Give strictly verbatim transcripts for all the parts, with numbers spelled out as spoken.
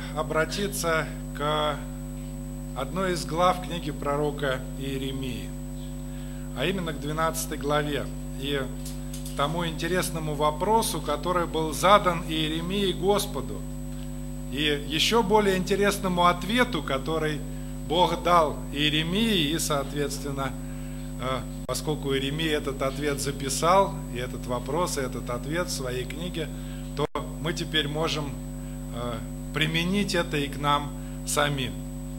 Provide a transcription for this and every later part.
обратиться к одной из глав книги пророка Иеремии, а именно к двенадцатой главе, и тому интересному вопросу, который был задан Иеремии Господу, и еще более интересному ответу, который Бог дал Иеремии, и, соответственно, поскольку Иеремия этот ответ записал, и этот вопрос, и этот ответ в своей книге, то мы теперь можем применить это и к нам самим.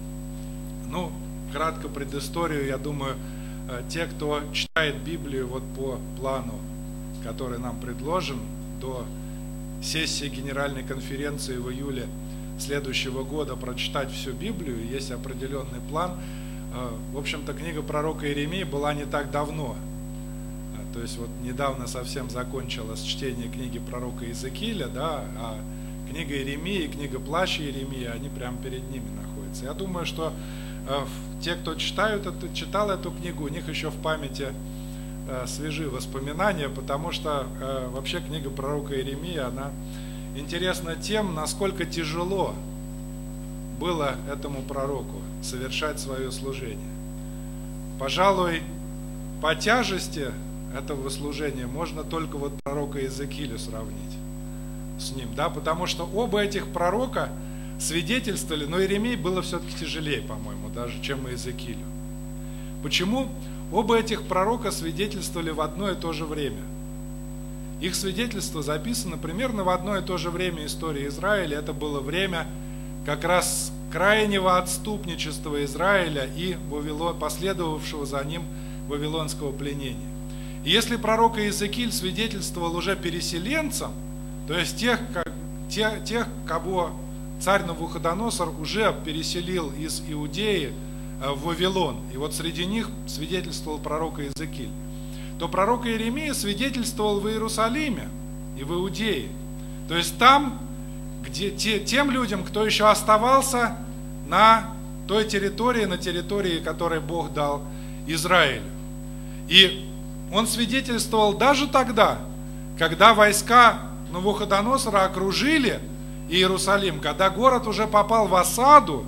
Ну, кратко предысторию, я думаю, те, кто читает Библию вот по плану, который нам предложен до сессии Генеральной конференции в июле следующего года, прочитать всю Библию, есть определенный план. В общем-то, книга пророка Иеремии была не так давно. То есть вот недавно совсем закончилось чтение книги пророка Иезекииля, да, а книга Иеремии, книга Плаща Иеремии, они прямо перед ними находятся. Я думаю, что те, кто читают это, читал эту книгу, у них еще в памяти свежие воспоминания, потому что вообще книга пророка Иеремии, она интересна тем, насколько тяжело было этому пророку совершать свое служение. Пожалуй, по тяжести этого служения можно только вот пророка Иезекииля сравнить с ним, да, потому что оба этих пророка свидетельствовали, но Иеремии было все-таки тяжелее, по-моему, даже, чем Иезекиилю. Почему? Оба этих пророка свидетельствовали в одно и то же время. Их свидетельство записано примерно в одно и то же время истории Израиля. Это было время как раз крайнего отступничества Израиля и Вавилон, последовавшего за ним вавилонского пленения. И если пророк Иезекииль свидетельствовал уже переселенцам, то есть тех, как, тех, тех кого царь Навуходоносор уже переселил из Иудеи в Вавилон, и вот среди них свидетельствовал пророк Иезекииль, то пророк Иеремия свидетельствовал в Иерусалиме и в Иудее. То есть там, где те, тем людям, кто еще оставался на той территории, на территории, которую Бог дал Израилю. И он свидетельствовал даже тогда, когда войска Навуходоносора окружили Иерусалим, когда город уже попал в осаду,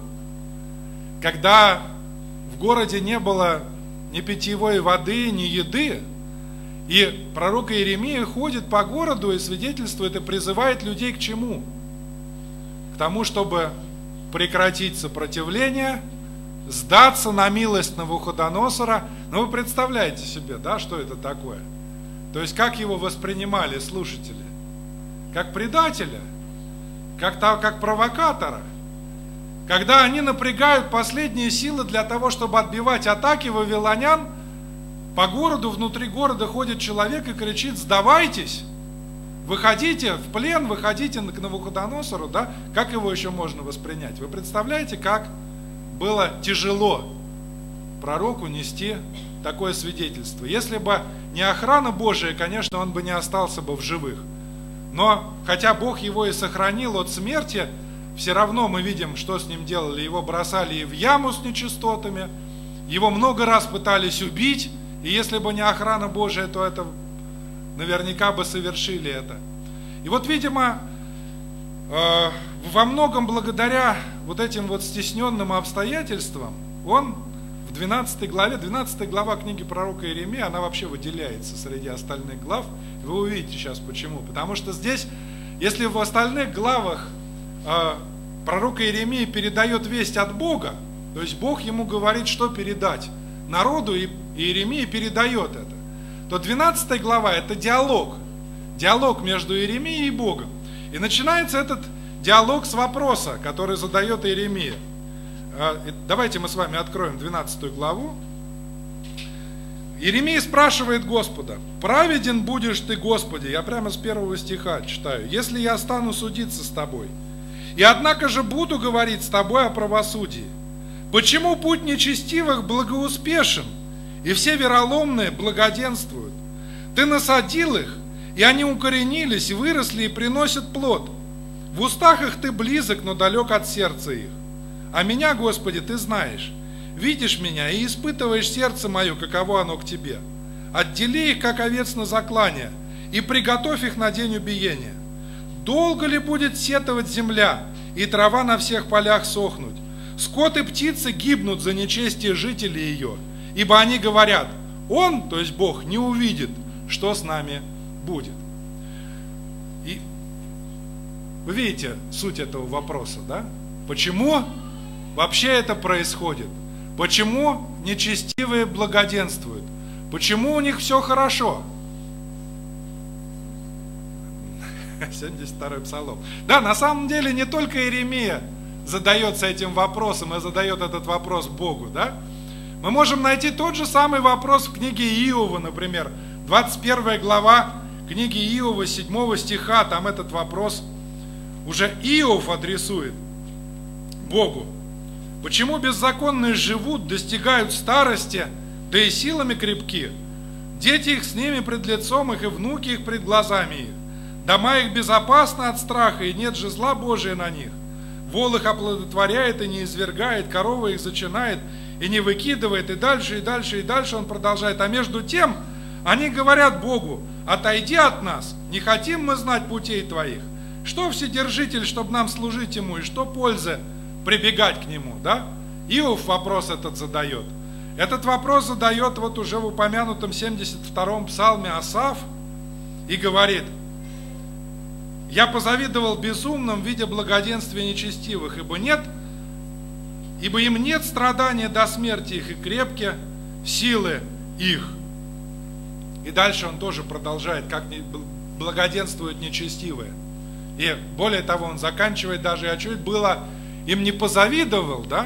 когда в городе не было ни питьевой воды, ни еды, и пророк Иеремия ходит по городу и свидетельствует и призывает людей к чему? К тому, чтобы прекратить сопротивление, сдаться на милость Навуходоносора. Ну, вы представляете себе, да, что это такое? То есть, как его воспринимали слушатели? Как предателя? Как, как провокатора? Когда они напрягают последние силы для того, чтобы отбивать атаки вавилонян, по городу, внутри города ходит человек и кричит: сдавайтесь, выходите в плен, выходите к Навуходоносору, да? Как его еще можно воспринять? Вы представляете, как было тяжело пророку нести такое свидетельство? Если бы не охрана Божия, конечно, он бы не остался бы в живых. Но хотя Бог его и сохранил от смерти, все равно мы видим, что с ним делали. Его бросали и в яму с нечистотами, его много раз пытались убить, и если бы не охрана Божия, то это наверняка бы совершили это. И вот, видимо, во многом благодаря вот этим вот стесненным обстоятельствам, он в двенадцатой главе, двенадцатая глава книги пророка Иеремии, она вообще выделяется среди остальных глав. Вы увидите сейчас почему. Потому что здесь, если в остальных главах пророк Иеремия передает весть от Бога, то есть Бог ему говорит, что передать народу, и Иеремия передает это, то двенадцатая глава – это диалог. Диалог между Иеремией и Богом. И начинается этот диалог с вопроса, который задает Иеремия. Давайте мы с вами откроем двенадцатую главу. Иеремия спрашивает Господа: «Праведен будешь ты, Господи?» Я прямо с первого стиха читаю. «Если я стану судиться с тобой, и однако же буду говорить с тобой о правосудии. Почему путь нечестивых благоуспешен, и все вероломные благоденствуют? Ты насадил их, и они укоренились, и выросли, и приносят плод. В устах их ты близок, но далек от сердца их. А меня, Господи, ты знаешь. Видишь меня и испытываешь сердце мое, каково оно к тебе. Отдели их, как овец на заклание, и приготовь их на день убиения. Долго ли будет сетовать земля, и трава на всех полях сохнуть. Скот и птицы гибнут за нечестие жителей ее, ибо они говорят: Он, то есть Бог, не увидит, что с нами будет. И вы видите суть этого вопроса, да? Почему вообще это происходит? Почему нечестивые благоденствуют? Почему у них все хорошо? семьдесят второй псалом. Да, на самом деле не только Иеремия задается этим вопросом и задает этот вопрос Богу, да? Мы можем найти тот же самый вопрос в книге Иова, например, двадцать первая глава книги Иова, седьмого стиха, там этот вопрос уже Иов адресует Богу. Почему беззаконные живут, достигают старости, да и силами крепки? Дети их с ними пред лицом их, и внуки их пред глазами их. Дома их безопасны от страха, и нет же зла Божия на них. Вол их оплодотворяет и не извергает, корова их зачинает и не выкидывает, и дальше, и дальше, и дальше он продолжает. А между тем они говорят Богу: отойди от нас, не хотим мы знать путей твоих. Что Вседержитель, чтобы нам служить ему, и что пользы прибегать к нему, да? Иов вопрос этот задает. Этот вопрос задает вот уже в упомянутом семьдесят втором псалме Асаф и говорит: я позавидовал безумным, видя благоденствие нечестивых, ибо нет, ибо им нет страдания до смерти их, и крепки силы их. И дальше он тоже продолжает, как благоденствуют нечестивые. И более того, он заканчивает даже: а чуть было им не позавидовал, да?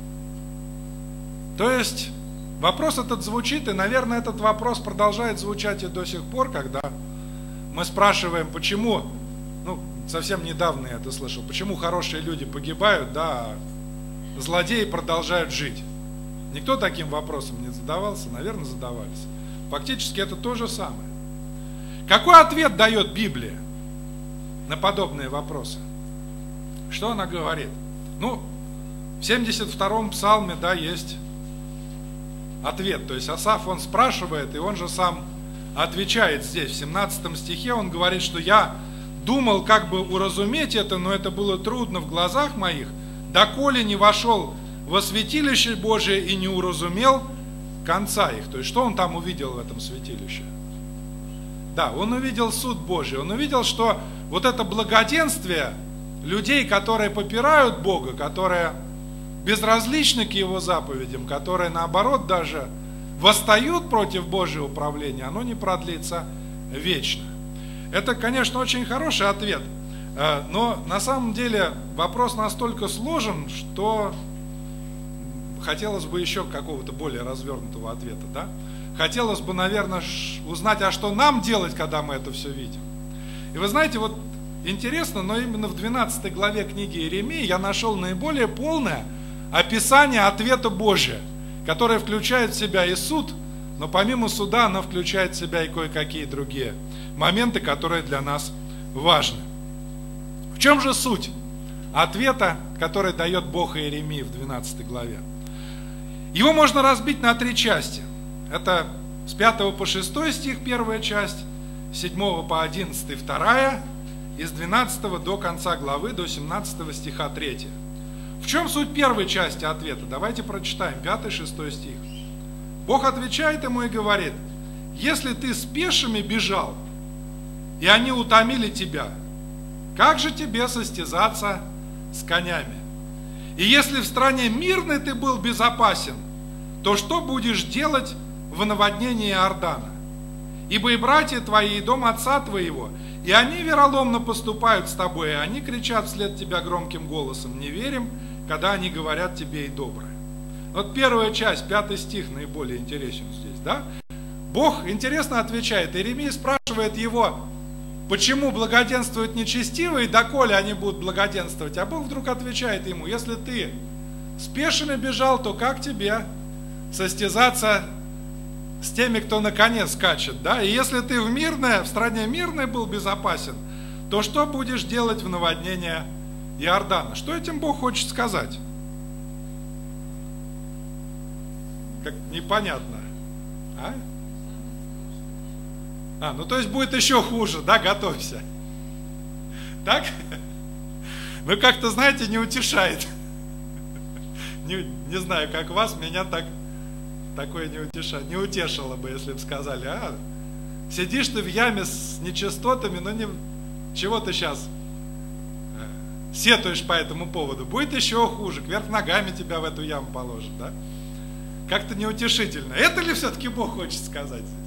То есть вопрос этот звучит, и, наверное, этот вопрос продолжает звучать и до сих пор, когда мы спрашиваем, почему, ну, совсем недавно я это слышал, почему хорошие люди погибают, да, а злодеи продолжают жить. Никто таким вопросом не задавался? Наверное, задавались. Фактически это то же самое. Какой ответ дает Библия на подобные вопросы? Что она говорит? Ну, в семьдесят втором псалме, да, есть ответ. То есть Асаф, он спрашивает, и он же сам отвечает здесь. В семнадцатом стихе он говорит, что я думал как бы уразуметь это, но это было трудно в глазах моих, доколе не вошел во святилище Божие и не уразумел конца их. То есть что он там увидел в этом святилище? Да, он увидел суд Божий, он увидел, что вот это благоденствие людей, которые попирают Бога, которые безразличны к Его заповедям, которые наоборот даже восстают против Божьего управления, оно не продлится вечно. Это, конечно, очень хороший ответ, но на самом деле вопрос настолько сложен, что хотелось бы еще какого-то более развернутого ответа, да? Хотелось бы, наверное, узнать, а что нам делать, когда мы это все видим. И вы знаете, вот интересно, но именно в двенадцатой главе книги Иеремии я нашел наиболее полное описание ответа Божия, которое включает в себя и суд, но помимо суда оно включает в себя и кое-какие другие моменты, которые для нас важны. В чем же суть ответа, который дает Бог Иеремии в двенадцатой главе? Его можно разбить на три части. Это с пятого по шестой стих первая часть, с седьмого по одиннадцатый вторая, и с двенадцатого до конца главы, до семнадцатого стиха третья. В чем суть первой части ответа? Давайте прочитаем пятый-шестой стих. Бог отвечает ему и говорит: если ты с пешими бежал, и они утомили тебя, как же тебе состязаться с конями? И если в стране мирной ты был безопасен, то что будешь делать в наводнении Иордана? Ибо и братья твои, и дом отца твоего, и они вероломно поступают с тобой, и они кричат вслед тебя громким голосом: не верим, когда они говорят тебе и доброе. Вот первая часть, пятый стих наиболее интересен здесь, да? Бог интересно отвечает. Иеремия спрашивает его, почему благоденствуют нечестивые, доколе они будут благоденствовать. А Бог вдруг отвечает ему: если ты с пешими бежал, то как тебе состязаться с теми, кто на коне скачет, да? И если ты в мирное, в стране мирной был безопасен, то что будешь делать в наводнение Иордана? Что этим Бог хочет сказать? Как непонятно. А? А, ну то есть будет еще хуже, да, готовься. Так? Ну, как-то, знаете, не утешает. Не, не знаю, как вас, меня так, такое не утешает. Не утешило бы, если бы сказали, а, сидишь ты в яме с нечистотами, но не, чего ты сейчас сетуешь по этому поводу? Будет еще хуже, кверх ногами тебя в эту яму положат, да? Как-то неутешительно. Это ли все-таки Бог хочет сказать здесь?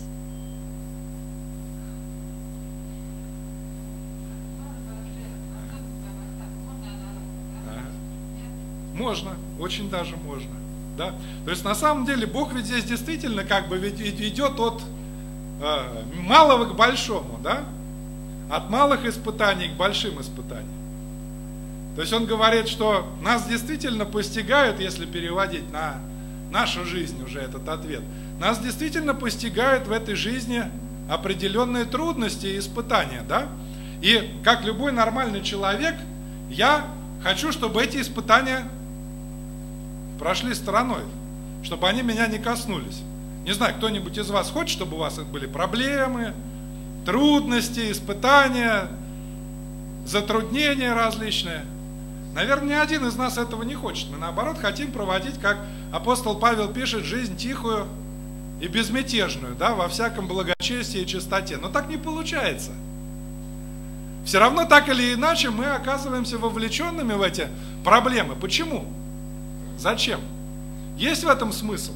Можно, очень даже можно. Да? То есть на самом деле Бог ведь здесь действительно как бы ведь идет от э, малого к большому, да? От малых испытаний к большим испытаниям. То есть Он говорит, что нас действительно постигают, если переводить на нашу жизнь уже этот ответ, нас действительно постигают в этой жизни определенные трудности и испытания, да? И как любой нормальный человек, я хочу, чтобы эти испытания прошли стороной, чтобы они меня не коснулись. Не знаю, кто-нибудь из вас хочет, чтобы у вас были проблемы, трудности, испытания, затруднения различные? Наверное, ни один из нас этого не хочет. Мы, наоборот, хотим проводить, как апостол Павел пишет, жизнь тихую и безмятежную, да, во всяком благочестии и чистоте. Но так не получается. Все равно, так или иначе, мы оказываемся вовлеченными в эти проблемы. Почему? Зачем? Есть в этом смысл?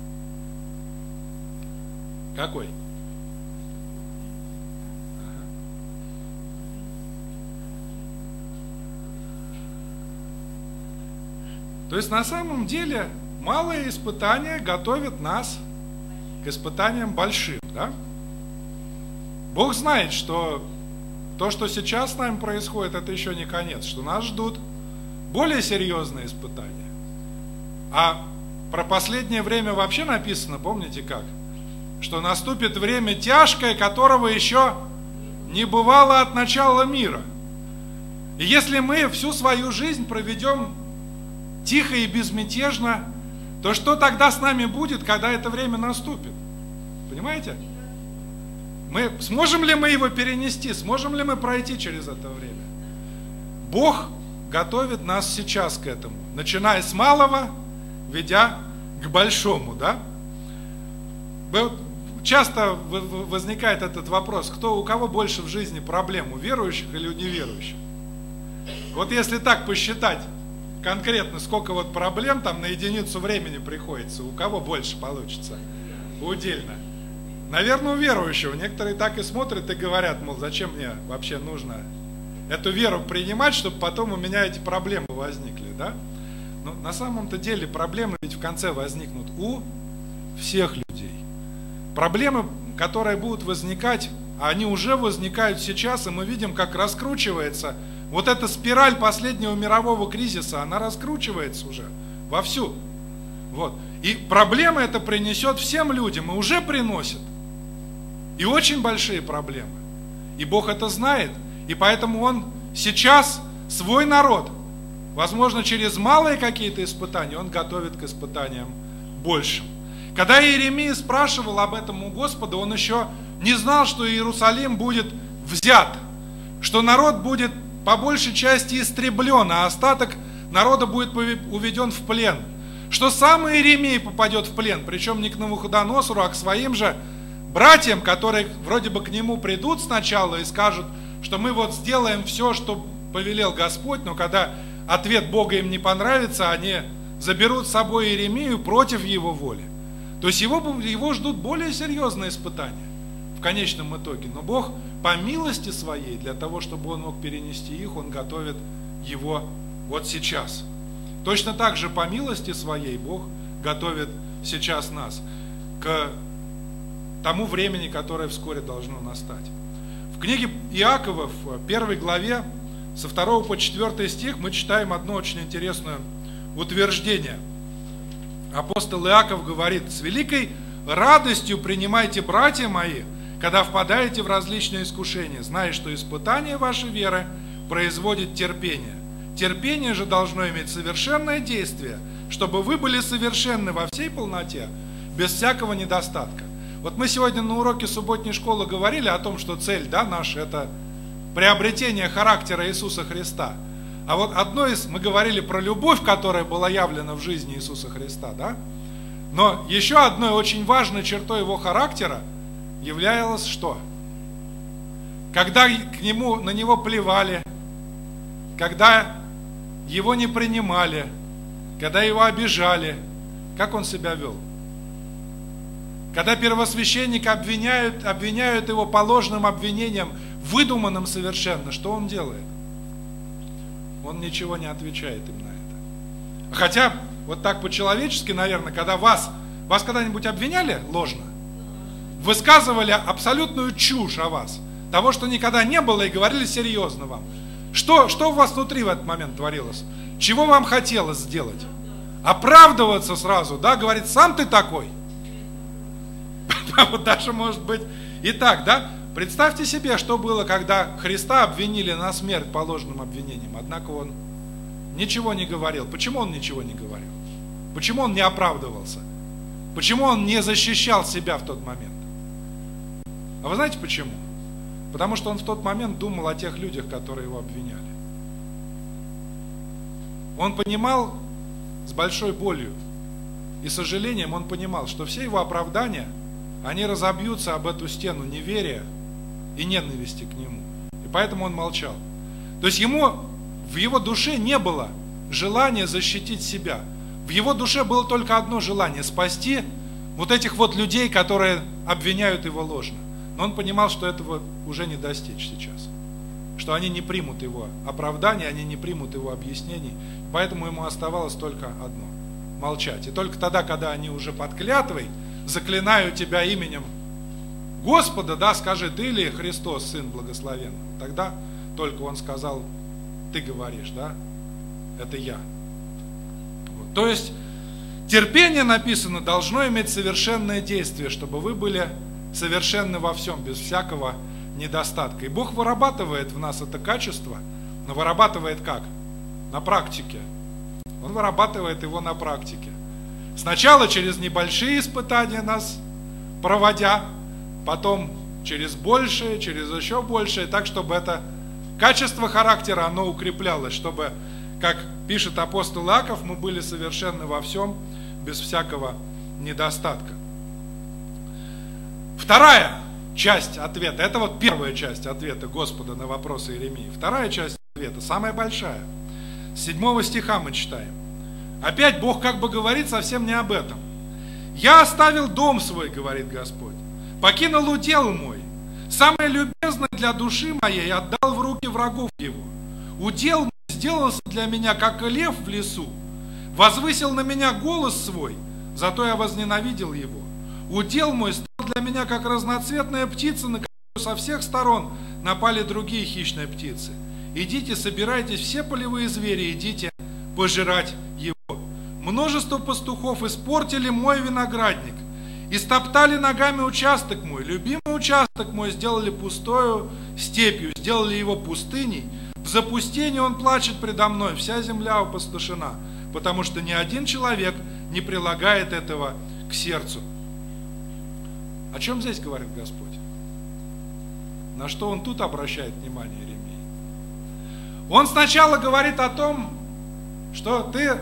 Какой? То есть на самом деле малые испытания готовят нас к испытаниям большим, да? Бог знает, что то, что сейчас с нами происходит, это еще не конец, что нас ждут более серьезные испытания. А про последнее время вообще написано, помните как? Что наступит время тяжкое, которого еще не бывало от начала мира. И если мы всю свою жизнь проведем тихо и безмятежно, то что тогда с нами будет, когда это время наступит? Понимаете? Мы, сможем ли мы его перенести? Сможем ли мы пройти через это время? Бог готовит нас сейчас к этому, начиная с малого, ведя к большому, да? Часто возникает этот вопрос, кто, у кого больше в жизни проблем, у верующих или у неверующих? Вот если так посчитать конкретно, сколько вот проблем там на единицу времени приходится, у кого больше получится удельно? Наверное, у верующего. Некоторые так и смотрят и говорят, мол, зачем мне вообще нужно эту веру принимать, чтобы потом у меня эти проблемы возникли, да? Но на самом-то деле проблемы ведь в конце возникнут у всех людей. Проблемы, которые будут возникать, они уже возникают сейчас, и мы видим, как раскручивается вот эта спираль последнего мирового кризиса, она раскручивается уже вовсю. Вот. И проблемы это принесет всем людям, и уже приносит. И очень большие проблемы. И Бог это знает, и поэтому Он сейчас свой народ, возможно, через малые какие-то испытания, Он готовит к испытаниям большим. Когда Иеремия спрашивал об этом у Господа, он еще не знал, что Иерусалим будет взят, что народ будет по большей части истреблен, а остаток народа будет уведен в плен, что сам Иеремия попадет в плен, причем не к Навуходоносору, а к своим же братьям, которые вроде бы к нему придут сначала и скажут, что мы вот сделаем все, что повелел Господь, но когда ответ Бога им не понравится, они заберут с собой Иеремию против его воли. То есть его, его ждут более серьезные испытания в конечном итоге. Но Бог по милости своей, для того, чтобы он мог перенести их, он готовит его вот сейчас. Точно так же по милости своей Бог готовит сейчас нас к тому времени, которое вскоре должно настать. В книге Иакова, в первой главе, со второго по четвёртый стих, мы читаем одно очень интересное утверждение. Апостол Иаков говорит: «С великой радостью принимайте, братья мои, когда впадаете в различные искушения, зная, что испытание вашей веры производит терпение. Терпение же должно иметь совершенное действие, чтобы вы были совершенны во всей полноте, без всякого недостатка». Вот мы сегодня на уроке субботней школы говорили о том, что цель, да, наша – это приобретение характера Иисуса Христа. А вот одно из, мы говорили про любовь, которая была явлена в жизни Иисуса Христа, да? Но еще одной очень важной чертой его характера являлось что? Когда к нему, на него плевали, когда его не принимали, когда его обижали, как он себя вел? Когда первосвященника обвиняют, обвиняют его по ложным обвинениям, выдуманным совершенно, что он делает? Он ничего не отвечает им на это. Хотя, вот так по-человечески, наверное, когда вас, вас когда-нибудь обвиняли ложно, высказывали абсолютную чушь о вас, того, что никогда не было, и говорили серьезно вам. Что, что у вас внутри в этот момент творилось? Чего вам хотелось сделать? Оправдываться сразу, да, говорит, сам ты такой. Вот даже может быть и так, да? Представьте себе, что было, когда Христа обвинили на смерть по ложным обвинениям, однако он ничего не говорил. Почему он ничего не говорил? Почему он не оправдывался? Почему он не защищал себя в тот момент? А вы знаете почему? Потому что он в тот момент думал о тех людях, которые его обвиняли. Он понимал с большой болью и сожалением, он понимал, что все его оправдания, они разобьются об эту стену неверия и ненависти к нему. И поэтому он молчал. То есть ему, в его душе не было желания защитить себя. В его душе было только одно желание – спасти вот этих вот людей, которые обвиняют его ложно. Но он понимал, что этого уже не достичь сейчас. Что они не примут его оправдания, они не примут его объяснений. Поэтому ему оставалось только одно – молчать. И только тогда, когда они уже под клятвой заклинаю тебя именем Господа, да, скажи, ты ли Христос, Сын Благословенного? Тогда только он сказал, ты говоришь, да, это я. Вот. То есть, терпение, написано, должно иметь совершенное действие, чтобы вы были совершенны во всем, без всякого недостатка. И Бог вырабатывает в нас это качество, но вырабатывает как? На практике. Он вырабатывает его на практике. Сначала через небольшие испытания нас проводя, потом через большее, через еще большее, так, чтобы это качество характера, оно укреплялось, чтобы, как пишет апостол Иаков, мы были совершенны во всем, без всякого недостатка. Вторая часть ответа, это вот первая часть ответа Господа на вопросы Иеремии. Вторая часть ответа, самая большая. С седьмого стиха мы читаем. Опять Бог как бы говорит совсем не об этом. «Я оставил дом свой, говорит Господь, покинул удел мой, самое любезное для души моей отдал в руки врагов его. Удел мой сделался для меня, как и лев в лесу, возвысил на меня голос свой, зато я возненавидел его. Удел мой стал для меня, как разноцветная птица, на которую со всех сторон напали другие хищные птицы. Идите, собирайтесь, все полевые звери, идите пожирать его. Множество пастухов испортили мой виноградник, истоптали ногами участок мой, любимый участок мой сделали пустою степью, сделали его пустыней. В запустении он плачет предо мной, вся земля опустошена, потому что ни один человек не прилагает этого к сердцу». О чем здесь говорит Господь? На что он тут обращает внимание Иеремии? Он сначала говорит о том, что ты,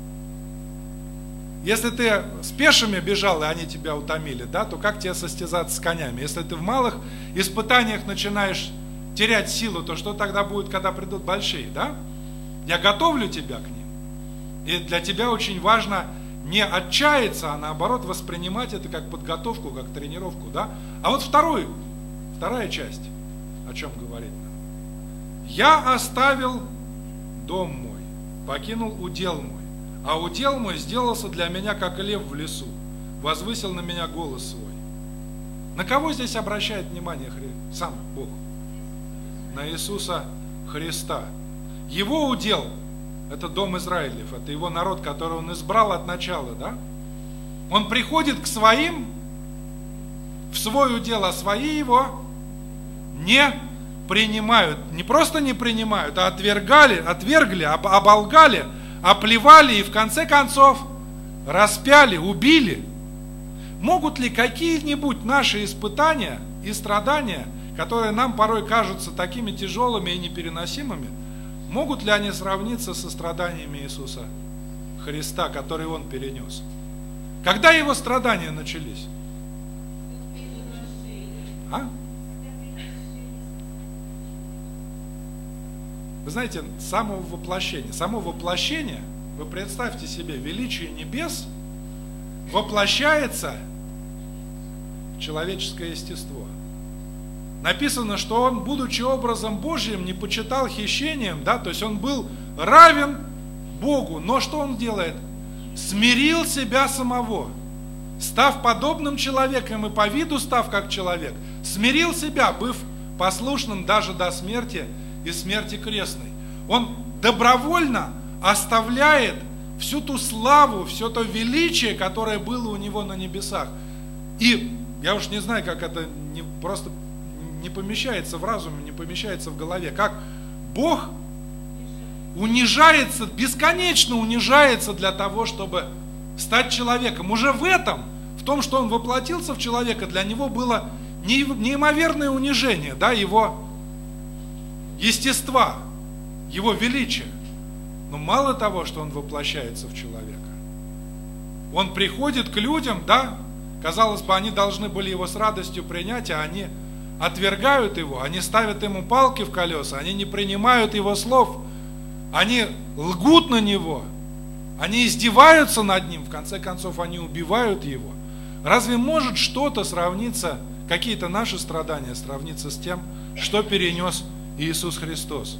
если ты с пешими бежал, и они тебя утомили, да, то как тебе состязаться с конями? Если ты в малых испытаниях начинаешь терять силу, то что тогда будет, когда придут большие, да? Я готовлю тебя к ним. И для тебя очень важно не отчаяться, а наоборот воспринимать это как подготовку, как тренировку, да? А вот вторую, вторая часть, о чем говорит нам. «Я оставил дом мой, покинул удел мой, а удел мой сделался для меня, как лев в лесу, возвысил на меня голос свой». На кого здесь обращает внимание сам Бог? На Иисуса Христа. Его удел – это дом Израилев, это его народ, который он избрал от начала, да? Он приходит к своим, в свой удел, а свои его не принимают. Не просто не принимают, а отвергали, отвергли, оболгали, оплевали и в конце концов распяли, убили. Могут ли какие-нибудь наши испытания и страдания, которые нам порой кажутся такими тяжелыми и непереносимыми, могут ли они сравниться со страданиями Иисуса Христа, которые Он перенес? Когда Его страдания начались? А? Вы знаете, самого воплощения, само воплощение, вы представьте себе, величие небес воплощается в человеческое естество. Написано, что Он, будучи образом Божьим, не почитал хищением, да, то есть Он был равен Богу, но что Он делает? Смирил себя самого, став подобным человеком и по виду став как человек, смирил себя, быв послушным даже до смерти и смерти крестной. Он добровольно оставляет всю ту славу, все то величие, которое было у Него на небесах. И я уж не знаю, как это не, просто не помещается в разуме, не помещается в голове, как Бог унижается, бесконечно унижается для того, чтобы стать человеком. Уже в этом, в том, что Он воплотился в человека, для Него было неимоверное унижение, да, Его естества, Его величия. Но мало того, что Он воплощается в человека, Он приходит к людям, да, казалось бы, они должны были Его с радостью принять, а они отвергают Его, они ставят Ему палки в колеса, они не принимают Его слов, они лгут на Него, они издеваются над Ним, в конце концов они убивают Его. Разве может что-то сравниться, какие-то наши страдания сравниться с тем, что перенес Иисус Христос?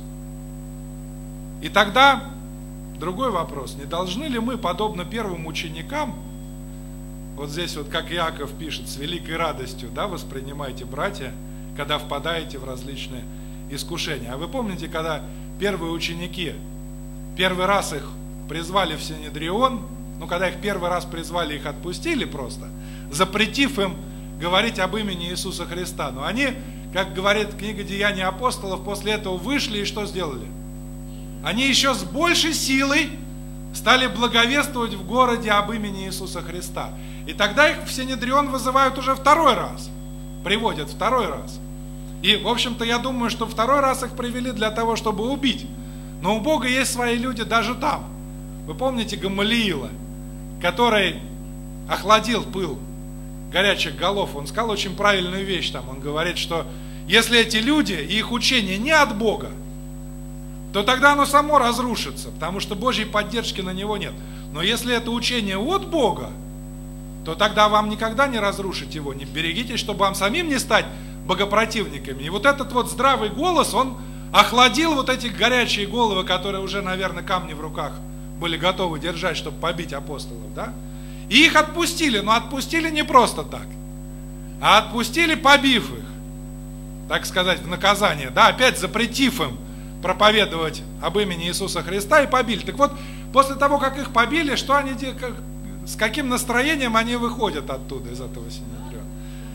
И тогда другой вопрос: не должны ли мы, подобно первым ученикам, вот здесь вот, как Иаков пишет, с великой радостью, да, воспринимайте, братья, когда впадаете в различные искушения. А вы помните, когда первые ученики, первый раз их призвали в Синедрион, ну, когда их первый раз призвали, их отпустили просто, запретив им говорить об имени Иисуса Христа. Но они, как говорит книга Деяний апостолов, после этого вышли и что сделали? Они еще с большей силой стали благовествовать в городе об имени Иисуса Христа. И тогда их в Синедрион вызывают уже второй раз, приводят второй раз. И, в общем-то, я думаю, что второй раз их привели для того, чтобы убить. Но у Бога есть свои люди даже там. Вы помните Гамалиила, который охладил пыл горячих голов? Он сказал очень правильную вещь там. Он говорит, что если эти люди и их учение не от Бога, то тогда оно само разрушится, потому что Божьей поддержки на него нет. Но если это учение от Бога, то тогда вам никогда не разрушить его. Не берегитесь, чтобы вам самим не стать богопротивниками. И вот этот вот здравый голос, он охладил вот эти горячие головы, которые уже, наверное, камни в руках были готовы держать, чтобы побить апостолов, да? И их отпустили, но отпустили не просто так, а отпустили, побив их, так сказать, в наказание, да, опять запретив им проповедовать об имени Иисуса Христа, и побили. Так вот, после того, как их побили, что они, как, с каким настроением они выходят оттуда, из этого Синедриона?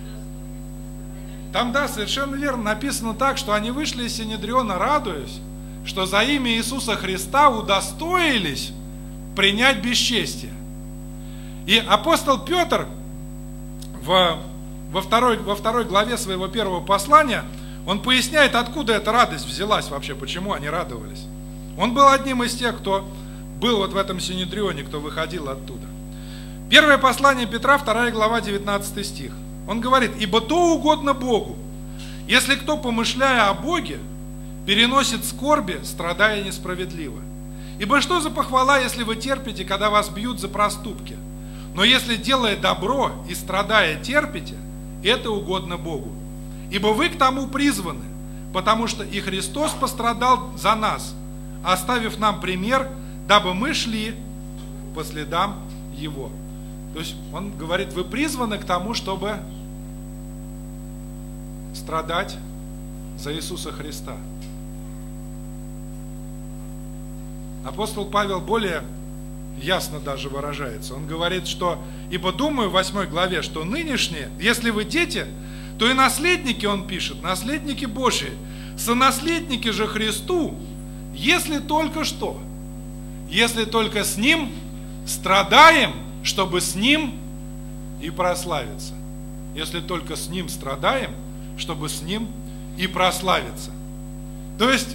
Там, да, совершенно верно написано так, что они вышли из Синедриона, радуясь, что за имя Иисуса Христа удостоились принять бесчестие. И апостол Петр в, во, второй, во второй главе своего первого послания, он поясняет, откуда эта радость взялась вообще, почему они радовались. Он был одним из тех, кто был вот в этом Синедрионе, кто выходил оттуда. Первое послание Петра, вторая глава, девятнадцатый стих. Он говорит: «Ибо то угодно Богу, если кто, помышляя о Боге, переносит скорби, страдая несправедливо. Ибо что за похвала, если вы терпите, когда вас бьют за проступки? Но если, делая добро и страдая, терпите, это угодно Богу. Ибо вы к тому призваны, потому что и Христос пострадал за нас, оставив нам пример, дабы мы шли по следам Его». То есть он говорит, вы призваны к тому, чтобы страдать за Иисуса Христа. Апостол Павел более ясно даже выражается. Он говорит, что «Ибо думаю» в восьмой главе, что нынешние, если вы дети, то и наследники, он пишет, наследники Божии, сонаследники же Христу, если только что, если только с Ним страдаем, чтобы с Ним и прославиться. Если только с Ним страдаем, чтобы с Ним и прославиться. То есть,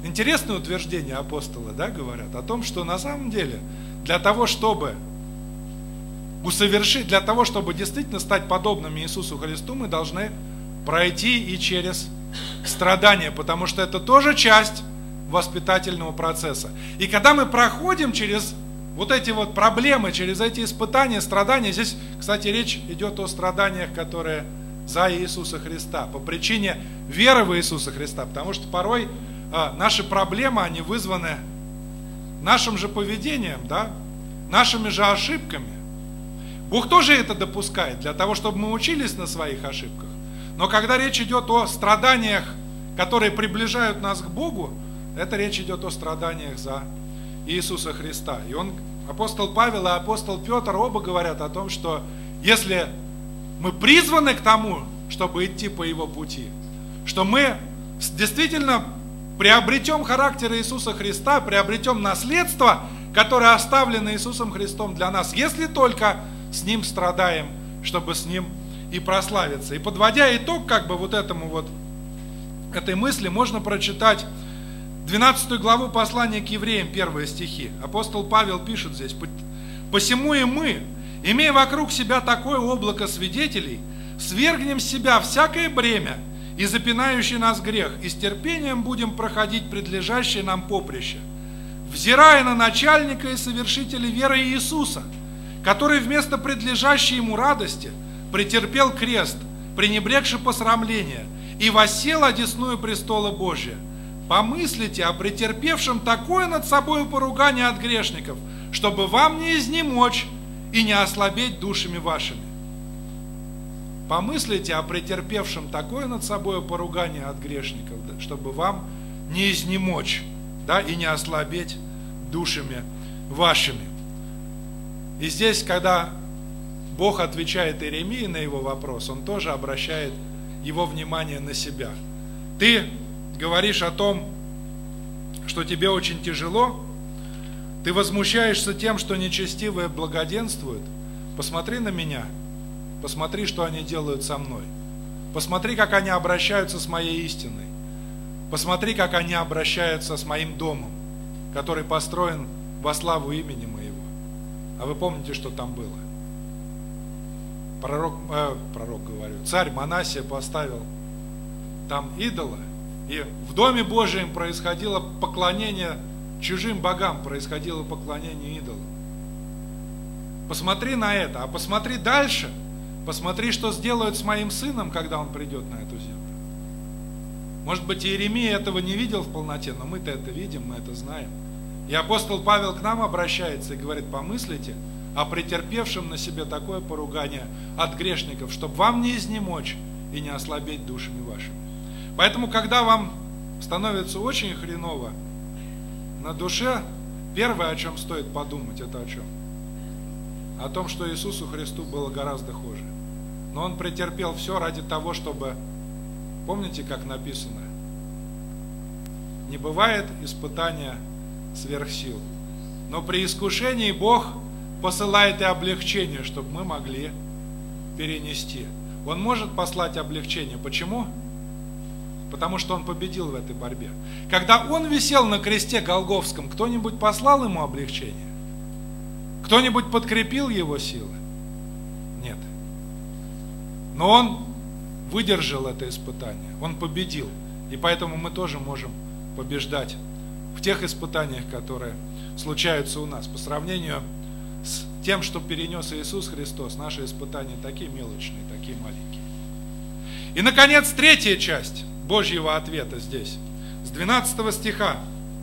интересное утверждение апостолы, да, говорят о том, что на самом деле для того, чтобы усовершить, для того, чтобы действительно стать подобными Иисусу Христу, мы должны пройти и через страдания, потому что это тоже часть воспитательного процесса. И когда мы проходим через вот эти вот проблемы, через эти испытания, страдания, здесь, кстати, речь идет о страданиях, которые за Иисуса Христа, по причине веры в Иисуса Христа, потому что порой а, наши проблемы, они вызваны нашим же поведением, да, нашими же ошибками. Бог тоже это допускает, для того, чтобы мы учились на своих ошибках. Но когда речь идет о страданиях, которые приближают нас к Богу, это речь идет о страданиях за Иисуса Христа. И он, апостол Павел и апостол Петр оба говорят о том, что если мы призваны к тому, чтобы идти по Его пути, что мы действительно приобретем характер Иисуса Христа, приобретем наследство, которое оставлено Иисусом Христом для нас, если только с Ним страдаем, чтобы с Ним и прославиться. И подводя итог как бы вот этому вот, этой мысли, можно прочитать двенадцатую главу послания к евреям, первые стихи. Апостол Павел пишет здесь: «Посему и мы, имея вокруг себя такое облако свидетелей, свергнем с себя всякое бремя и запинающий нас грех, и с терпением будем проходить предлежащее нам поприще, взирая на начальника и совершителя веры Иисуса, который вместо предлежащей ему радости претерпел крест, пренебрегши посрамления, и воссел одесную престола Божия. Помыслите о претерпевшем такое над собой поругание от грешников, чтобы вам не изнемочь и не ослабеть душами вашими». Помыслите о претерпевшем такое над собой поругание от грешников, чтобы вам не изнемочь, да, и не ослабеть душами вашими. И здесь, когда Бог отвечает Иеремии на его вопрос, он тоже обращает его внимание на себя. Ты говоришь о том, что тебе очень тяжело, ты возмущаешься тем, что нечестивые благоденствуют. Посмотри на меня, посмотри, что они делают со мной. Посмотри, как они обращаются с моей истиной. Посмотри, как они обращаются с моим домом, который построен во славу имени моего. А вы помните, что там было? Пророк, э, пророк говорю, царь Манасия поставил там идола, и в Доме Божьем происходило поклонение чужим богам, происходило поклонение идолам. Посмотри на это, а посмотри дальше, посмотри, что сделают с моим сыном, когда он придет на эту землю. Может быть, Иеремия этого не видел в полноте, но мы-то это видим, мы это знаем. И апостол Павел к нам обращается и говорит: помыслите о претерпевшем на себе такое поругание от грешников, чтобы вам не изнемочь и не ослабеть душами вашими. Поэтому, когда вам становится очень хреново на душе, первое, о чем стоит подумать, это о чем? О том, что Иисусу Христу было гораздо хуже. Но Он претерпел все ради того, чтобы, помните, как написано, не бывает испытания сверх сил, но при искушении Бог посылает и облегчение, чтобы мы могли перенести. Он может послать облегчение. Почему? Потому что Он победил в этой борьбе. Когда Он висел на кресте Голгофском, кто-нибудь послал Ему облегчение? Кто-нибудь подкрепил Его силы? Нет. Но Он выдержал это испытание. Он победил. И поэтому мы тоже можем побеждать в тех испытаниях, которые случаются у нас. По сравнению с тем, что перенес Иисус Христос, наши испытания такие мелочные, такие маленькие. И, наконец, третья часть Божьего ответа здесь, с двенадцатого стиха.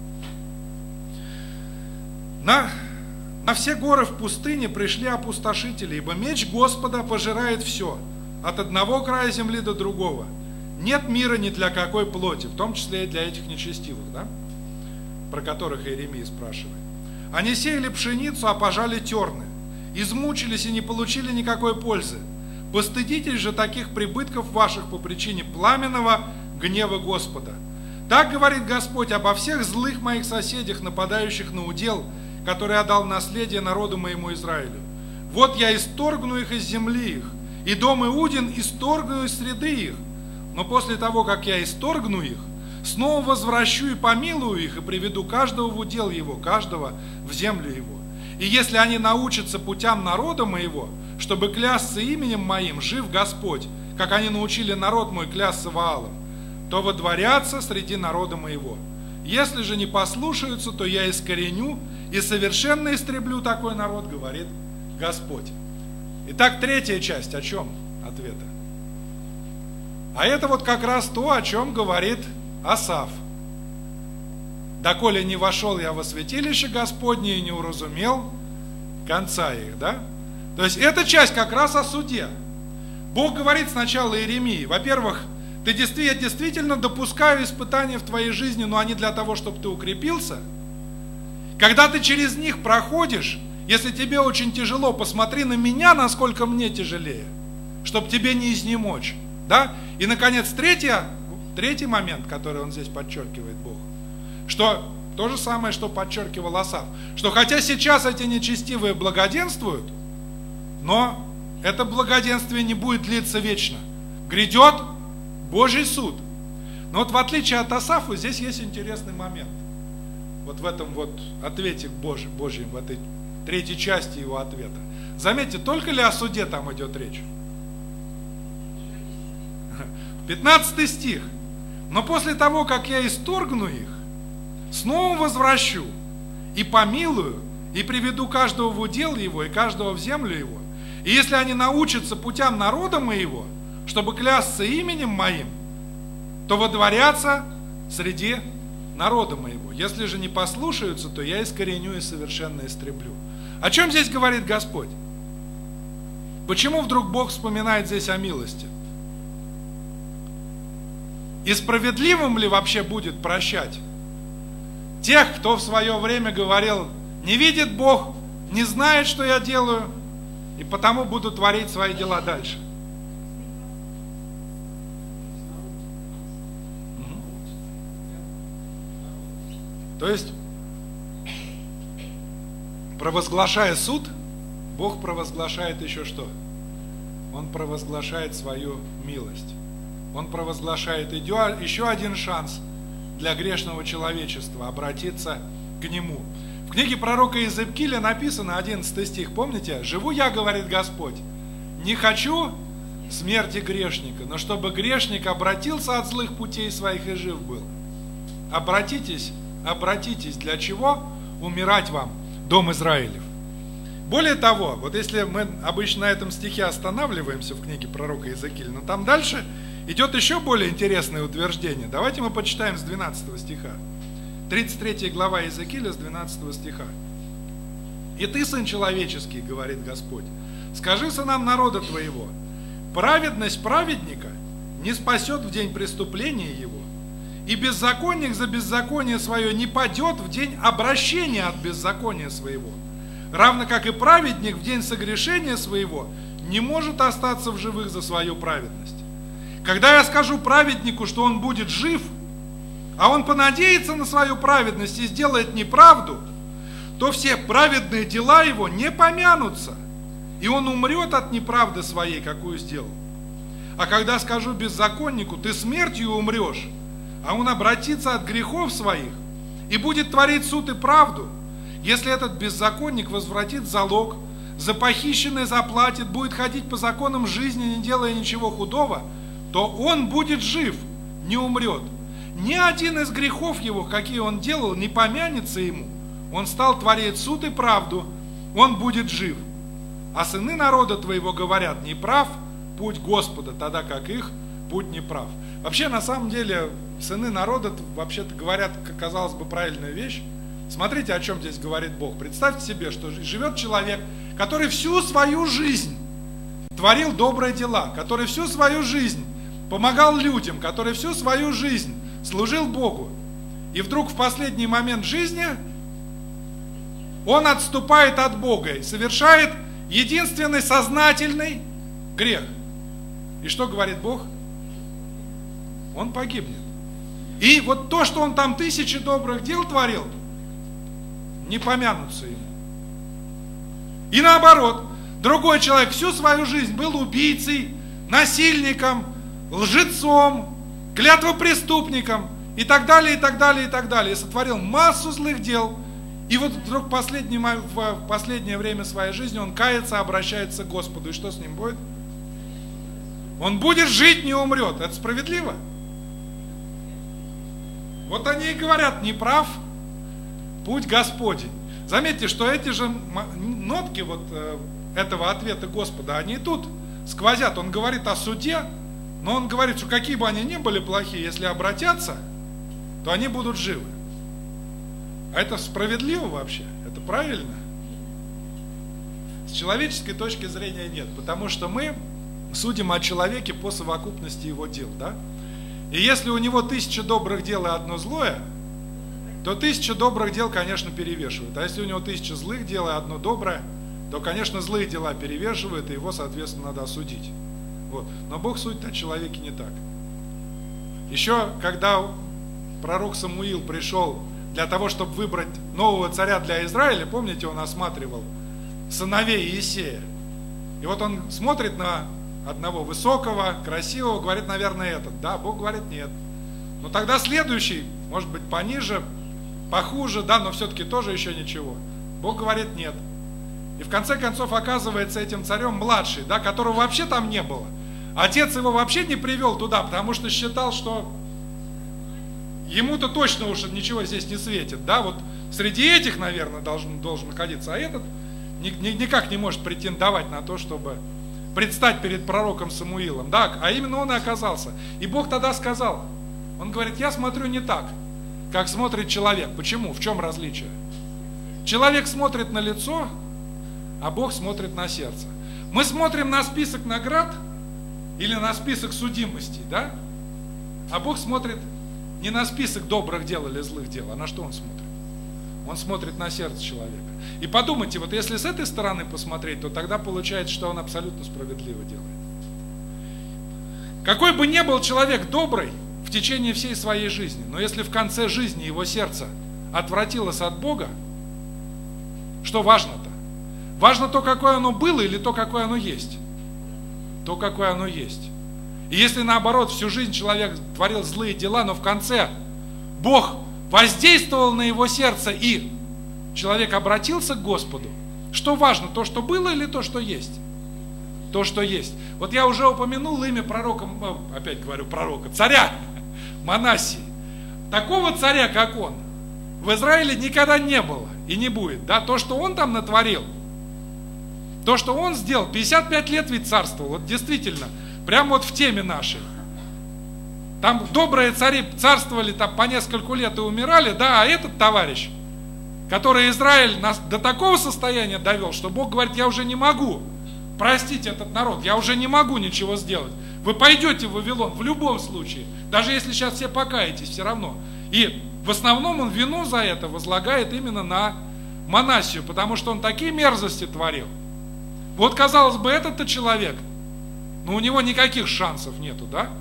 На, на все горы в пустыне пришли опустошители, ибо меч Господа пожирает все, от одного края земли до другого. Нет мира ни для какой плоти, в том числе и для этих нечестивых, да? Про которых Иеремия спрашивает. Они сеяли пшеницу, а пожали терны, измучились и не получили никакой пользы. Постыдитесь же таких прибытков ваших по причине пламенного гнева Господа. Так говорит Господь обо всех злых моих соседях, нападающих на удел, который я дал в наследие народу моему Израилю. Вот я исторгну их из земли их, и дом Иудин исторгну из среды их. Но после того, как я исторгну их, снова возвращу и помилую их, и приведу каждого в удел его, каждого в землю его. И если они научатся путям народа моего, чтобы клясться именем моим, жив Господь, как они научили народ мой клясться Ваалом, то водворятся среди народа моего. Если же не послушаются, то я искореню и совершенно истреблю такой народ, говорит Господь. Итак, третья часть о чем ответа? А это вот как раз то, о чем говорит Асаф. «Доколе не вошел я во святилище Господне и не уразумел конца их», да? То есть эта часть как раз о суде. Бог говорит сначала Иеремии: во-первых, ты действительно, я действительно допускаю испытания в твоей жизни, но они для того, чтобы ты укрепился. Когда ты через них проходишь, если тебе очень тяжело, посмотри на меня, насколько мне тяжелее, чтобы тебе не изнемочь. Да? И, наконец, третья, третий момент, который он здесь подчеркивает, Бог, что то же самое, что подчеркивал Асаф, что хотя сейчас эти нечестивые благоденствуют, но это благоденствие не будет длиться вечно. Грядет Божий суд. Но вот в отличие от Асафа, здесь есть интересный момент. Вот в этом вот ответе Божьем, Божьем, в этой третьей части его ответа. Заметьте, только ли о суде там идет речь? пятнадцатый стих. Но после того, как я исторгну их, снова возвращу и помилую, и приведу каждого в удел его, и каждого в землю его. И если они научатся путям народа моего, чтобы клясться именем моим, то водворятся среди народа моего. Если же не послушаются, то я искореню и совершенно истреблю. О чем здесь говорит Господь? Почему вдруг Бог вспоминает здесь о милости? И справедливым ли вообще будет прощать тех, кто в свое время говорил: не видит Бог, не знает, что я делаю, и потому буду творить свои дела дальше? То есть, провозглашая суд, Бог провозглашает еще что? Он провозглашает свою милость. Он провозглашает еще один шанс для грешного человечества обратиться к Нему. В книге пророка Иезекииля написано, одиннадцатый стих, помните? «Живу я, говорит Господь, не хочу смерти грешника, но чтобы грешник обратился от злых путей своих и жив был». Обратитесь, обратитесь. Для чего? Умирать вам, дом Израилев. Более того, вот если мы обычно на этом стихе останавливаемся в книге пророка Иезекииля, но там дальше идет еще более интересное утверждение. Давайте мы почитаем с двенадцатого стиха. тридцать третья глава Иезекииля с двенадцатого стиха. «И ты, сын человеческий, говорит Господь, скажи сынам народа твоего, праведность праведника не спасет в день преступления его, и беззаконник за беззаконие свое не падет в день обращения от беззакония своего, равно как и праведник в день согрешения своего не может остаться в живых за свою праведность. Когда я скажу праведнику, что он будет жив, а он понадеется на свою праведность и сделает неправду, то все праведные дела его не помянутся, и он умрет от неправды своей, какую сделал. А когда скажу беззаконнику, ты смертью умрешь, а он обратится от грехов своих и будет творить суд и правду, если этот беззаконник возвратит залог, за похищенное заплатит, будет ходить по законам жизни, не делая ничего худого, то он будет жив, не умрет. Ни один из грехов его, какие он делал, не помянется ему. Он стал творить суд и правду, он будет жив. А сыны народа твоего говорят, не прав путь Господа, тогда как их путь не прав». Вообще, на самом деле, сыны народа вообще-то говорят, казалось бы, правильную вещь. Смотрите, о чем здесь говорит Бог. Представьте себе, что живет человек, который всю свою жизнь творил добрые дела, который всю свою жизнь помогал людям, который всю свою жизнь служил Богу. И вдруг в последний момент жизни он отступает от Бога и совершает единственный сознательный грех. И что говорит Бог? Он погибнет. И вот то, что он там тысячи добрых дел творил, не помянутся ему. И наоборот, другой человек всю свою жизнь был убийцей, насильником, лжецом, клятвопреступником. и так далее, и так далее, и так далее. И сотворил массу злых дел. И вот вдруг в последнее, в последнее время своей жизни он кается, обращается к Господу. И что с ним будет? Он будет жить, не умрет. Это справедливо? Вот они и говорят, не прав путь Господень. Заметьте, что эти же нотки вот этого ответа Господа, они и тут сквозят. Он говорит о суде, но он говорит, что какие бы они ни были плохие, если обратятся, то они будут живы. А это справедливо вообще? Это правильно? С человеческой точки зрения нет, потому что мы судим о человеке по совокупности его дел, да? И если у него тысяча добрых дел и одно злое, то тысяча добрых дел, конечно, перевешивают. А если у него тысяча злых дел и одно доброе, то, конечно, злые дела перевешивают, и его, соответственно, надо осудить. Вот. Но Бог судит о человеке не так. Еще, когда пророк Самуил пришел для того, чтобы выбрать нового царя для Израиля, помните, он осматривал сыновей Иисея. И вот он смотрит на одного высокого, красивого, говорит, наверное, этот. Да, Бог говорит, нет. Но тогда следующий, может быть, пониже, похуже, да, но все-таки тоже еще ничего. Бог говорит, нет. И в конце концов оказывается этим царем младший, да, которого вообще там не было. Отец его вообще не привел туда, потому что считал, что ему-то точно уж ничего здесь не светит, да, вот среди этих, наверное, должен, должен находиться, а этот ни, ни, никак не может претендовать на то, чтобы предстать перед пророком Самуилом, да, а именно он и оказался. И Бог тогда сказал, он говорит, я смотрю не так, как смотрит человек. Почему? В чем различие? Человек смотрит на лицо, а Бог смотрит на сердце. Мы смотрим на список наград или на список судимостей, да? А Бог смотрит не на список добрых дел или злых дел, а на что Он смотрит? Он смотрит на сердце человека. И подумайте, вот если с этой стороны посмотреть, то тогда получается, что Он абсолютно справедливо делает. Какой бы ни был человек добрый в течение всей своей жизни, но если в конце жизни его сердце отвратилось от Бога, что важно-то? Важно то, какое оно было, или то, какое оно есть? То, какое оно есть. И если наоборот, всю жизнь человек творил злые дела, но в конце Бог воздействовал на его сердце, и человек обратился к Господу, что важно, то, что было, или то, что есть? То, что есть. Вот я уже упомянул имя пророка, опять говорю пророка, царя Манассии. Такого царя, как он, в Израиле никогда не было и не будет. Да? То, что он там натворил, то, что он сделал, пятьдесят пять лет ведь царствовал, вот действительно, прямо вот в теме нашей. Там добрые цари царствовали там по нескольку лет и умирали, да, а этот товарищ, который Израиль нас до такого состояния довел, что Бог говорит, я уже не могу простить этот народ, я уже не могу ничего сделать. Вы пойдете в Вавилон в любом случае, даже если сейчас все покаетесь, все равно. И в основном он вину за это возлагает именно на Манассию, потому что он такие мерзости творил. Вот, казалось бы, этот-то человек, но у него никаких шансов нету, да?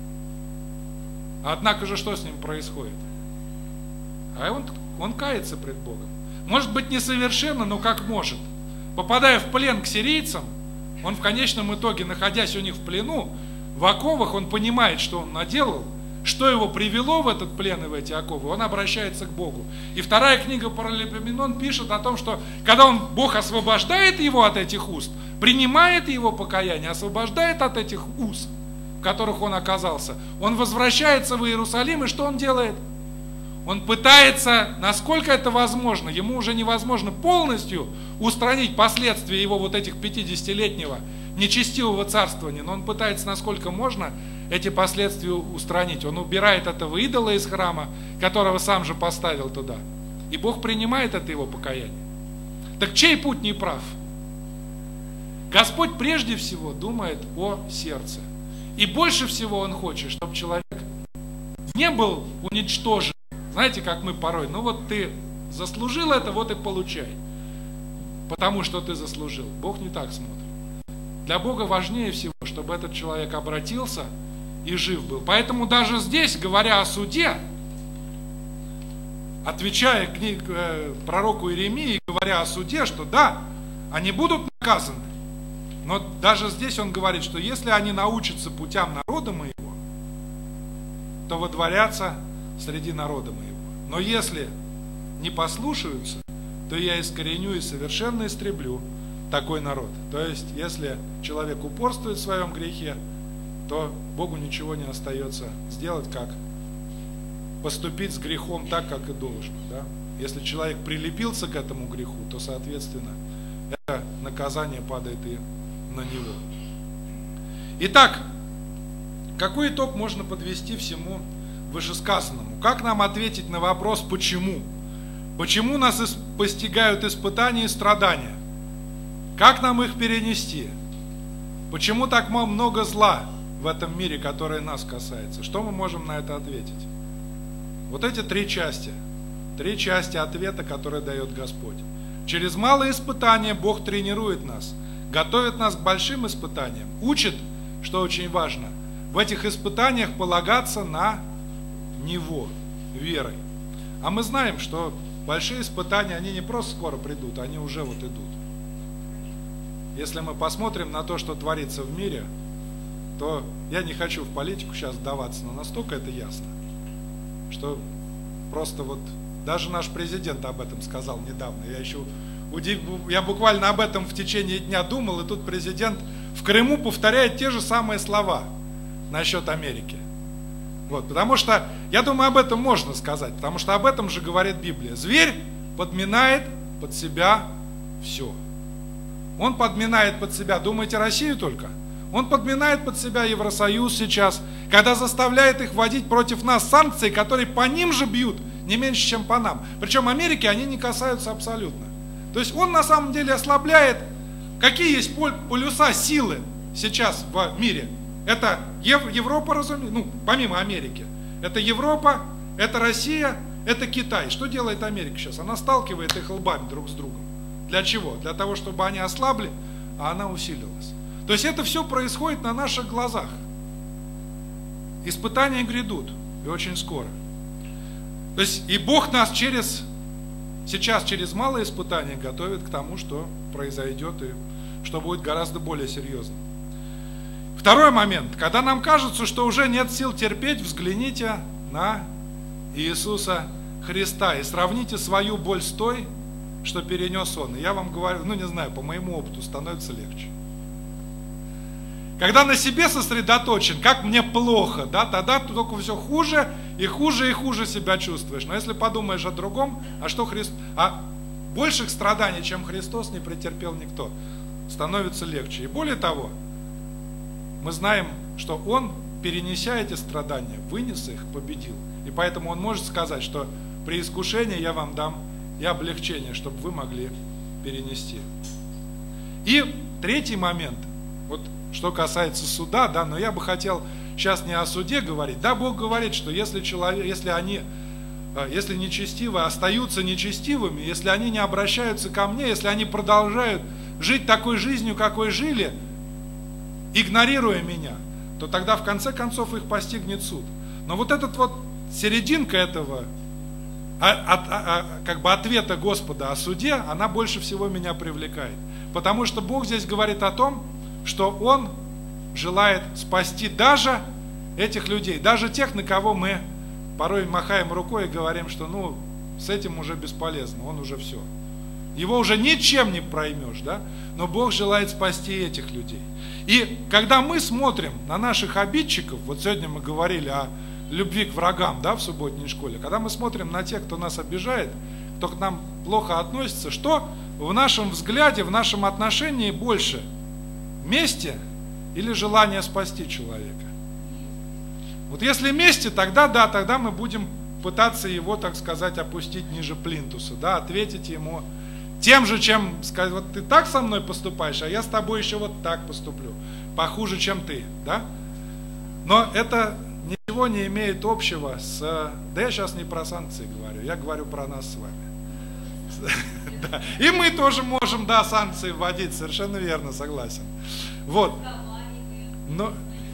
Однако же, что с ним происходит? А он, он кается пред Богом. Может быть, несовершенно, но как может. Попадая в плен к сирийцам, он в конечном итоге, находясь у них в плену, в оковах, он понимает, что он наделал, что его привело в этот плен и в эти оковы, он обращается к Богу. И вторая книга Паралипоменон пишет о том, что когда он, Бог освобождает его от этих уст, принимает его покаяние, освобождает от этих уз, в которых он оказался, он возвращается в Иерусалим, и что он делает? Он пытается, насколько это возможно, ему уже невозможно полностью устранить последствия его вот этих пятидесятилетнего нечестивого царствования, но он пытается, насколько можно, эти последствия устранить. Он убирает этого идола из храма, которого сам же поставил туда. И Бог принимает это его покаяние. Так чей путь не прав? Господь прежде всего думает о сердце. И больше всего Он хочет, чтобы человек не был уничтожен. Знаете, как мы порой, ну вот ты заслужил это, вот и получай. Потому что ты заслужил. Бог не так смотрит. Для Бога важнее всего, чтобы этот человек обратился и жив был. Поэтому даже здесь, говоря о суде, отвечая книг, э, пророку Иеремии, говоря о суде, что да, они будут наказаны, но даже здесь он говорит, что если они научатся путям народа моего, то водворятся среди народа моего. Но если не послушаются, то я искореню и совершенно истреблю такой народ. То есть, если человек упорствует в своем грехе, то Богу ничего не остается сделать, как поступить с грехом так, как и должно. Да? Если человек прилепился к этому греху, то, соответственно, это наказание падает и на него. Итак, какой итог можно подвести всему вышесказанному? Как нам ответить на вопрос «почему»? Почему нас постигают испытания и страдания? Как нам их перенести? Почему так много зла в этом мире, которое нас касается? Что мы можем на это ответить? Вот эти три части. Три части ответа, которые дает Господь. Через малые испытания Бог тренирует нас, готовит нас к большим испытаниям, учит, что очень важно, в этих испытаниях полагаться на Него верой. А мы знаем, что большие испытания, они не просто скоро придут, они уже вот идут. Если мы посмотрим на то, что творится в мире, то я не хочу в политику сейчас вдаваться, но настолько это ясно, что просто вот даже наш президент об этом сказал недавно. Я еще удив... я буквально об этом в течение дня думал, и тут президент в Крыму повторяет те же самые слова насчет Америки. Вот, потому что, я думаю, об этом можно сказать, потому что об этом же говорит Библия. Зверь подминает под себя все. Он подминает под себя, думаете, Россию только? Он подминает под себя Евросоюз сейчас, когда заставляет их вводить против нас санкции, которые по ним же бьют не меньше, чем по нам. Причем Америки они не касаются абсолютно. То есть он на самом деле ослабляет, какие есть полюса силы сейчас в мире. Это Европа, разумеется, ну, помимо Америки. Это Европа, это Россия, это Китай. Что делает Америка сейчас? Она сталкивает их лбами друг с другом. Для чего? Для того, чтобы они ослабли, а она усилилась. То есть это все происходит на наших глазах. Испытания грядут, и очень скоро. То есть и Бог нас через, сейчас через малые испытания готовит к тому, что произойдет, и что будет гораздо более серьезно. Второй момент. Когда нам кажется, что уже нет сил терпеть, взгляните на Иисуса Христа и сравните свою боль с той, что перенес Он. И я вам говорю, ну не знаю, по моему опыту становится легче. Когда на себе сосредоточен, как мне плохо, да, тогда только все хуже и хуже и хуже себя чувствуешь. Но если подумаешь о другом, а что Христ, а больших страданий, чем Христос, не претерпел никто, становится легче. И более того, мы знаем, что Он, перенеся эти страдания, вынес их, победил. И поэтому Он может сказать, что при искушении я вам дам и облегчение, чтобы вы могли перенести. И третий момент, вот что касается суда, да, но я бы хотел сейчас не о суде говорить. Да, Бог говорит, что если человек, если они, если нечестивые остаются нечестивыми, если они не обращаются ко мне, если они продолжают жить такой жизнью, какой жили, игнорируя меня, то тогда в конце концов их постигнет суд. Но вот этот вот серединка этого от, от, как бы ответа Господа о суде, она больше всего меня привлекает. Потому что Бог здесь говорит о том, что Он желает спасти даже этих людей, даже тех, на кого мы порой махаем рукой и говорим, что ну, с этим уже бесполезно, он уже все. Его уже ничем не проймешь, да? Но Бог желает спасти этих людей. И когда мы смотрим на наших обидчиков, вот сегодня мы говорили о любви к врагам, да, в субботней школе, когда мы смотрим на тех, кто нас обижает, кто к нам плохо относится, что в нашем взгляде, в нашем отношении больше? Мести или желание спасти человека? Вот если мести, тогда да, тогда мы будем пытаться его, так сказать, опустить ниже плинтуса, да, ответить ему тем же, чем сказать, вот ты так со мной поступаешь, а я с тобой еще вот так поступлю, похуже, чем ты, да? Но это ничего не имеет общего с... Да я сейчас не про санкции говорю, я говорю про нас с вами. Да. И мы тоже можем, да, санкции вводить, совершенно верно, согласен. Вот. Но,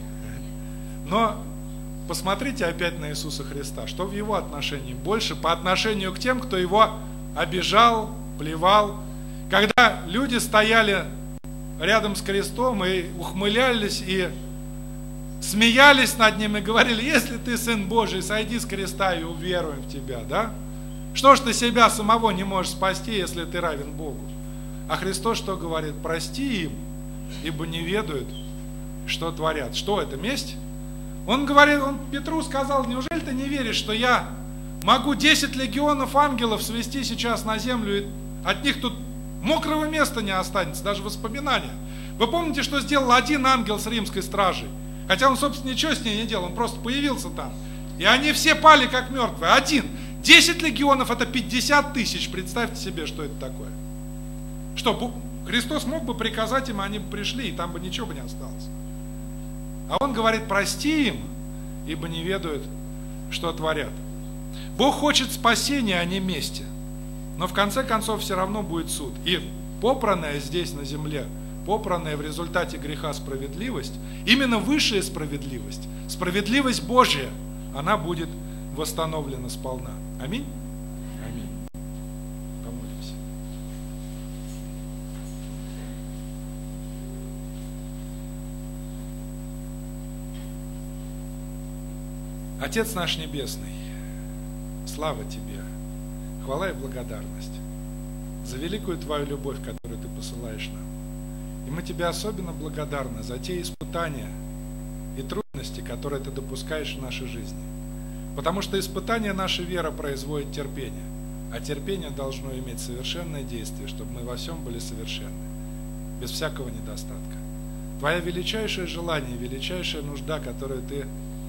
но посмотрите опять на Иисуса Христа, что в Его отношении больше по отношению к тем, кто Его обижал, плевал. Когда люди стояли рядом с крестом и ухмылялись, и смеялись над ним и говорили: если ты Сын Божий, сойди с креста и уверуем в тебя, да? Что ж ты себя самого не можешь спасти, если ты равен Богу? А Христос что говорит? Прости им, ибо не ведают, что творят. Что это, месть? Он говорит, он Петру сказал: неужели ты не веришь, что я могу десять легионов ангелов свести сейчас на землю, и от них тут мокрого места не останется, даже воспоминания. Вы помните, что сделал один ангел с римской стражей? Хотя он, собственно, ничего с ней не делал, он просто появился там. И они все пали как мертвые. Один. Десять легионов — это пятьдесят тысяч. Представьте себе, что это такое. Что, Христос мог бы приказать им, они бы пришли, и там бы ничего бы не осталось. А он говорит: прости им, ибо не ведают, что творят. Бог хочет спасения, а не мести. Но в конце концов все равно будет суд. И попранная здесь на земле, попранная в результате греха справедливость, именно высшая справедливость, справедливость Божья, она будет восстановлена сполна. Аминь? Аминь. Помолимся. Отец наш Небесный, слава Тебе, хвала и благодарность за великую Твою любовь, которую Ты посылаешь нам. И мы Тебе особенно благодарны за те испытания и трудности, которые Ты допускаешь в нашей жизни. Потому что испытание нашей веры производит терпение, а терпение должно иметь совершенное действие, чтобы мы во всем были совершенны, без всякого недостатка. Твое величайшее желание, величайшая нужда, которую Ты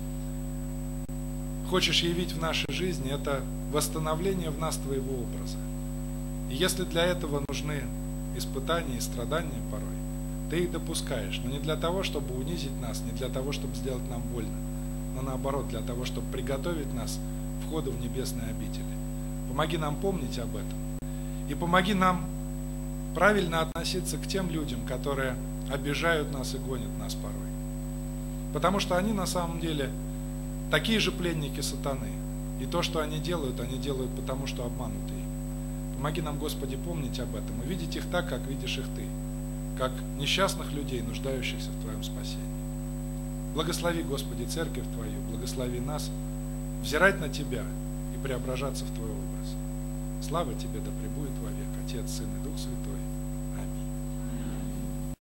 хочешь явить в нашей жизни, это восстановление в нас Твоего образа. И если для этого нужны испытания и страдания порой, Ты их допускаешь, но не для того, чтобы унизить нас, не для того, чтобы сделать нам больно, но наоборот, для того, чтобы приготовить нас к входу в небесные обители. Помоги нам помнить об этом. И помоги нам правильно относиться к тем людям, которые обижают нас и гонят нас порой. Потому что они на самом деле такие же пленники сатаны. И то, что они делают, они делают потому, что обмануты им. Помоги нам, Господи, помнить об этом и видеть их так, как видишь их Ты, как несчастных людей, нуждающихся в Твоем спасении. Благослови, Господи, церковь Твою, благослови нас взирать на Тебя и преображаться в Твой образ. Слава Тебе да пребудет вовек, Отец, Сын и Дух Святой.